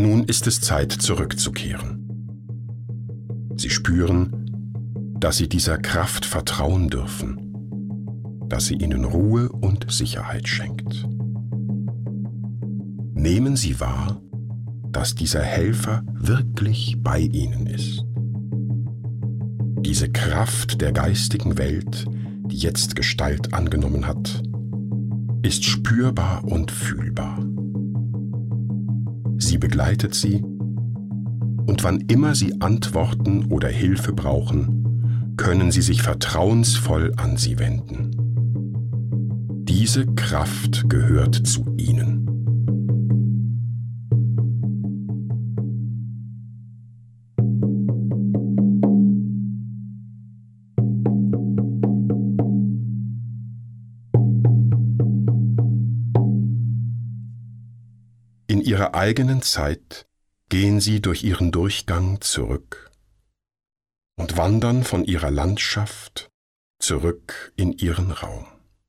Nun ist es Zeit, zurückzukehren. Sie spüren, dass Sie dieser Kraft vertrauen dürfen, dass sie Ihnen Ruhe und Sicherheit schenkt. Nehmen Sie wahr, dass dieser Helfer wirklich bei Ihnen ist. Diese Kraft der geistigen Welt, die jetzt Gestalt angenommen hat, ist spürbar und fühlbar. Sie begleitet Sie, und wann immer Sie Antworten oder Hilfe brauchen, können Sie sich vertrauensvoll an sie wenden. Diese Kraft gehört zu Ihnen. In Ihrer eigenen Zeit gehen Sie durch Ihren Durchgang zurück und wandern von Ihrer Landschaft zurück in Ihren Raum.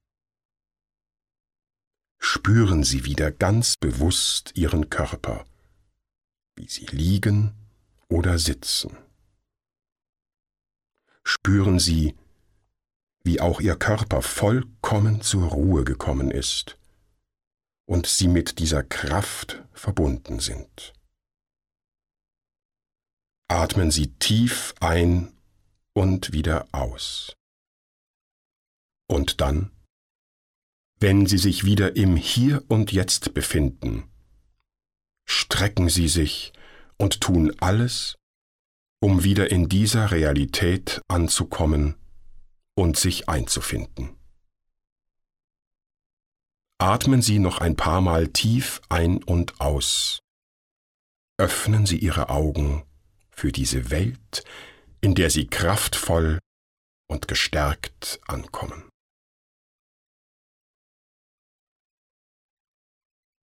Spüren Sie wieder ganz bewusst Ihren Körper, wie Sie liegen oder sitzen. Spüren Sie, wie auch Ihr Körper vollkommen zur Ruhe gekommen ist und Sie mit dieser Kraft verbunden sind. Atmen Sie tief ein und wieder aus. Und dann, wenn Sie sich wieder im Hier und Jetzt befinden, strecken Sie sich und tun alles, um wieder in dieser Realität anzukommen und sich einzufinden. Atmen Sie noch ein paar Mal tief ein und aus. Öffnen Sie Ihre Augen für diese Welt, in der Sie kraftvoll und gestärkt ankommen.